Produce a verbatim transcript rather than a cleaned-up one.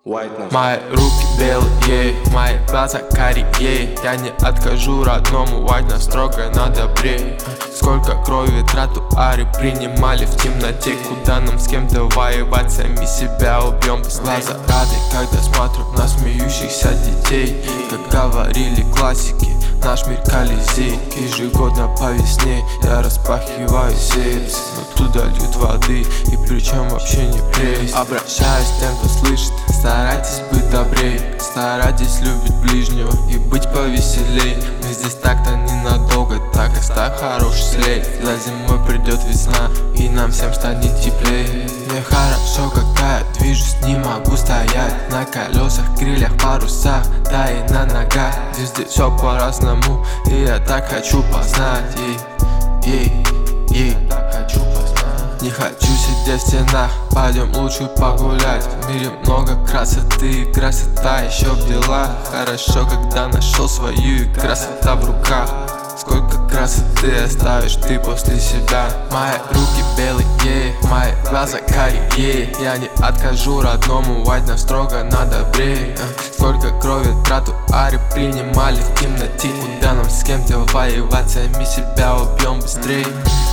Мои руки белые, мои глаза карие. Я не откажу родному, white на строго на добре. Сколько крови тротуары принимали в темноте. Куда нам с кем-то воевать, сами себя убьем без глаза рады, когда смотрю на смеющихся детей. Как говорили классики, наш мир Колизей. Ежегодно по весне я распахиваю сердце, но туда льют воды, и причем вообще не пресс. Обращаюсь к тем, кто слышит: старайтесь быть добрей, старайтесь любить ближнего и быть повеселей. Мы здесь так-то ненадолго, так оставь хороший след. За зимой придет весна, и нам всем станет теплее. Мне хорошо, когда я движусь, не могу стоять. На колесах, крыльях, парусах, да и на ногах. Здесь все по-разному, и я так хочу познать. Ей, ей, ей, так хочу познать. Не хочу сидеть в стенах, пойдем лучше погулять. В мире много красоты, и красота еще в делах. Хорошо, когда нашел свою, и красота в руках. Сколько красоты оставишь ты после себя. Мои руки белые, мои глаза карие. Я не откажу родному, white на строго на добре. Сколько крови тротуары принимали в темноте. Куда нам с кем-то воевать, сами себя убьем быстрей.